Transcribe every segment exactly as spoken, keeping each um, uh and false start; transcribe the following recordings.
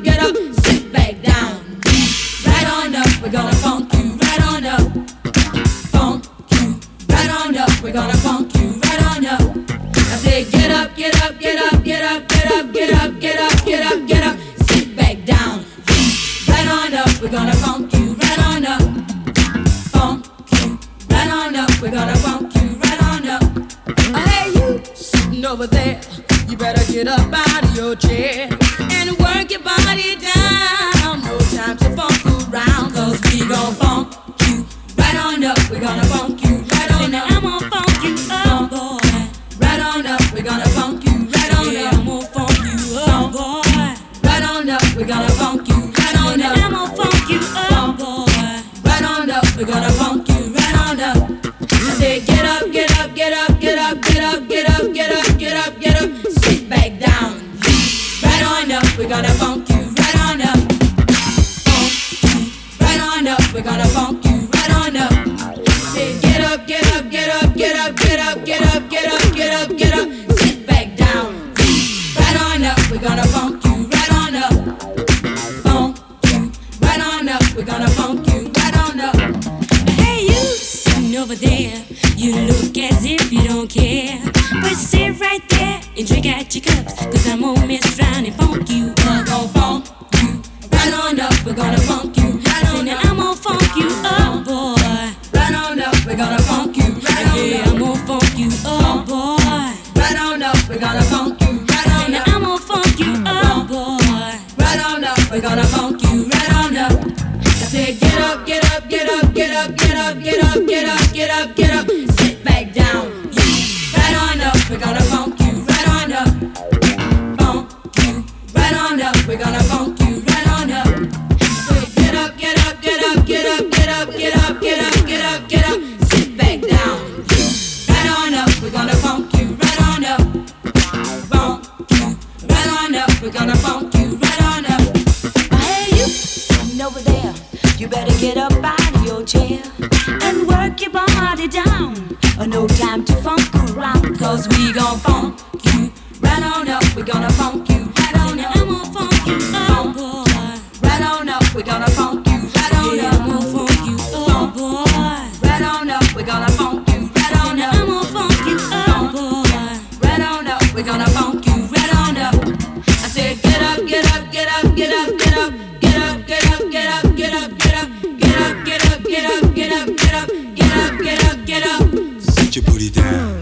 up, get up, sit back down. Right on up, we're gonna funk you right on up. Funk you right on up, we're gonna funk you right on up. I say get up, get up, get up, get up, get up, get up, get up, get up, get up, sit back down. Right on up, we're gonna funk you right on up. Funk you right on up, we're gonna funk you right on up. Hey, you sitting over there, you better get up out of your chair and work your body down. No time to funk around, cause we gon' funk you right on up. We're gonna funk you right on up. I'm gonna funk you up, boy. Right on up, we're gonna funk you right on up. I'm gonna funk you up, boy. Right on up, we're gonna funk you right on up. I'm gonna funk you up, boy. Right on up, we're gonna funk you right on up. I said get up, get up, get up, get up, get up, get up, get up, get up, get up, sit back down. Right on up, we're gonna funk you right on up. Funk you right on up, we're gonna funk you right on up. Say get up, get up, get up, get up, get up, get up, get up, get up, get up, sit back down. Right on up, we're gonna funk you right on up. Funk you right on up, we're gonna funk you right on up. Hey, you sitting over there, you look as if you don't care, but sit right there and drink out your cups, cause I'm gonna mess around and funk you. We're gonna funk you right on up, we're gonna funk you right on up. I'm gonna funk you up, boy. Right on up, we're gonna funk you right on up. Yeah, I'm gonna funk you up, boy. Right on up, we're gonna funk you right on up. I'm gonna funk you up, boy. Right on up, we're gonna funk you right on up. I said get up, get up, get up, get up, get up, get up, get up, get up, get up, sit back down. Right on up, we're gonna funk you right on up. Funk you right on up, we're gonna funk you right on up. So get up, get up, get up, get up, get up, get up, get up, get up, get up, sit back down. Right on up, we're gonna funk you right on up. Funk you right on up, we're gonna funk you right on up. Hey, you sitting over there, you better get up out of your chair and work your body down. No time to funk around, cause we gon' funk you right on up. We're gonna funk you right on up. I'm gonna funk you up, boy. Right on up, we're gonna funk you right on up. I'm gonna funk you up, boy. Right on up, we're gonna funk you right on up. I'm gonna funk you up, boy. Right on up, we're gonna funk you right on up. I said get up, get up, get up, get up, get up, get up, get up, get up, get up, get up, get up, get up, get up, get up, get up, get up, get up, get up. Put your booty down.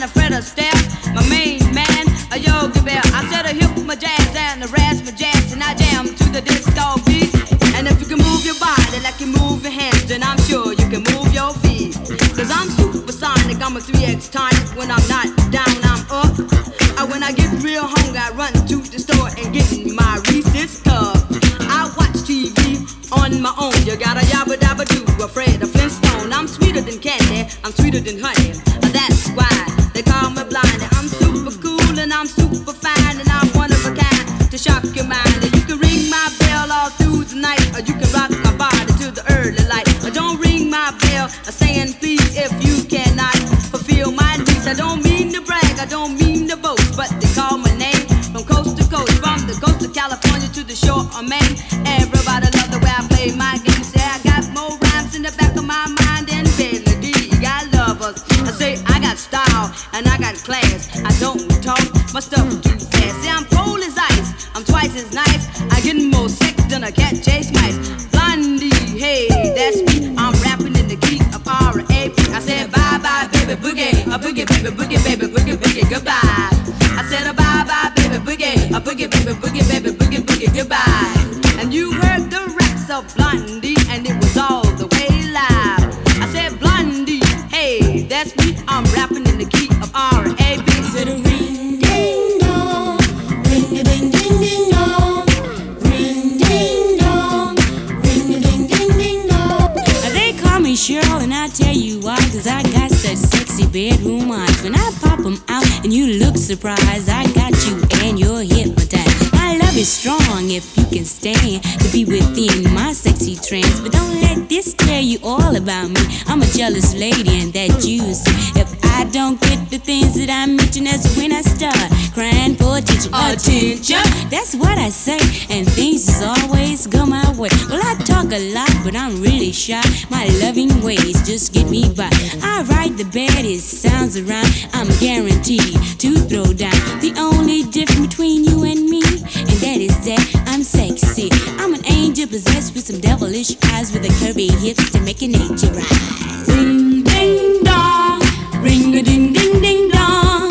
and a Fred Astaire, my main man, a Yogi Bear. I said I hip my jazz and I rasp my jazz and I jam to the disco beat. And if you can move your body like you move your hands, then I'm sure you can move your feet. Cause I'm supersonic, I'm a three X tonic. When I'm not down, I'm up. And when I get real hungry, I run to the store and get in my Reese's tub. I watch T V on my own. You got a yabba dabba do, afraid of Flintstone. I'm sweeter than candy, I'm sweeter than honey. That's why they call me blind. I'm super cool and I'm super fine and I'm one of a kind to shock your mind. And you can ring my bell all through the night, or you can rock my body to the early light. Or don't ring my bell, saying please if you cannot fulfill my needs. I don't mean to brag, I don't mean to boast, but they call my name from coast to coast, from the coast of California to the shore of Maine. Everybody love the way I play my game. Say I got more rhymes in the back of my mind than Benny D. I love us. I say I got style and I got class. I don't talk my stuff too fast. See, I'm cold as ice, I'm twice as nice. I get more sick than a cat chase mice. Blondie, hey, that's me. I'm rapping in the key of R A P. I said bye bye baby boogie, a boogie baby boogie baby boogie boogie goodbye. I said a bye bye baby boogie, a boogie baby boogie baby boogie boogie goodbye. And you heard the raps of Blondie, and it was all the way live. I said Blondie, hey, that's me. I'm rapping in the key of R A B. Said a ring ding dong, ring a ding ding ding dong, ring ding dong, ring a ding ding ding dong. They call me Cheryl, and I tell you why, 'cause I got such sexy bedroom eyes. When I pop them out and you look surprised, I got you and you're hypnotized. My love is strong if you can stand to be within my sexy trance. But don't let this tell you all about me. I'm a jealous lady and that you see. If I don't get the things that I mention, that's when I start crying for attention. Attention, that's what I say, and things just always go my way. Well, I talk a lot, but I'm really shy. My loving ways just get me by. I write the baddest sounds around. I'm guaranteed to throw down. The only difference between you and me, and that is that I'm sexy. I'm an angel possessed with some devilish eyes, with a curvy hips to make an nature rise. Ring ding dong, ring a ding ding ding dong,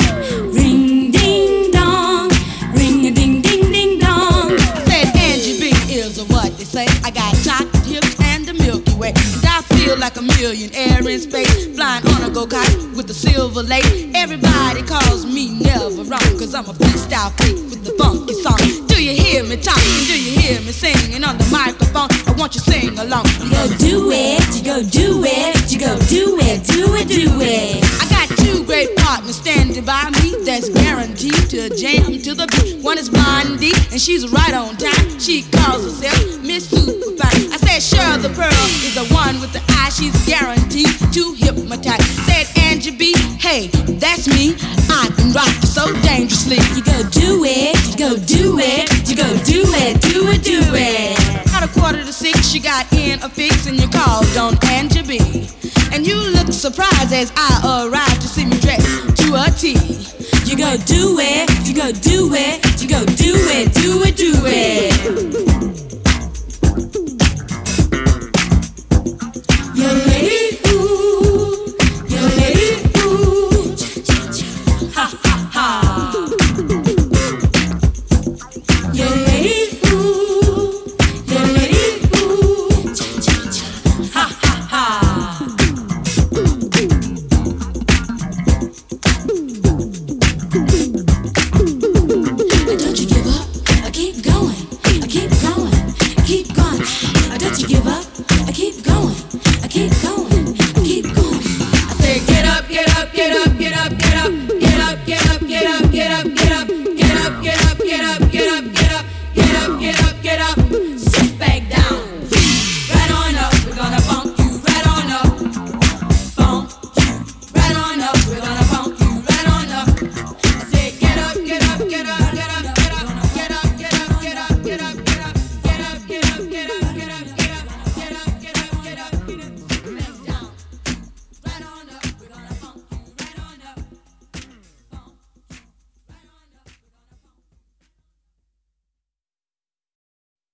ring ding dong, ring a ding ding ding dong. I said Angie B is what they say. I got chocolate hips and the Milky Way. And I feel like a millionaire in space, flying on a go-kart with the silver lake. Everybody calls me never wrong, 'cause I'm a freestyle freak with the funky song. Do you hear me talking? Do you hear me singing on the microphone? I want you to sing along. You go do it, you go do it, you go do it, do it, do it. I got two great partners standing by me that's guaranteed to jam to the beat. One is Blondie, and she's right on time. She calls herself Miss Superfine. I said Cheryl the Pearl is the one with the eye. She's guaranteed to hypnotize. Said Angie B, hey, that's me. I can rock you so dangerously. You go do it, you go do it, you go do it, do it, do it. At a quarter to six, she got in a fix, and you called on Angie B. And you look surprised as I arrived to see me dressed to a T. You go do it, you go do it, you go do it, do it, do it. You lady, ooh, you lady, ooh, ha ha ha. You lady, ooh, you lady, ooh, ha ha ha. Don't you give up, I keep going, I keep going, keep going. Don't you give up, I keep going, I keep going.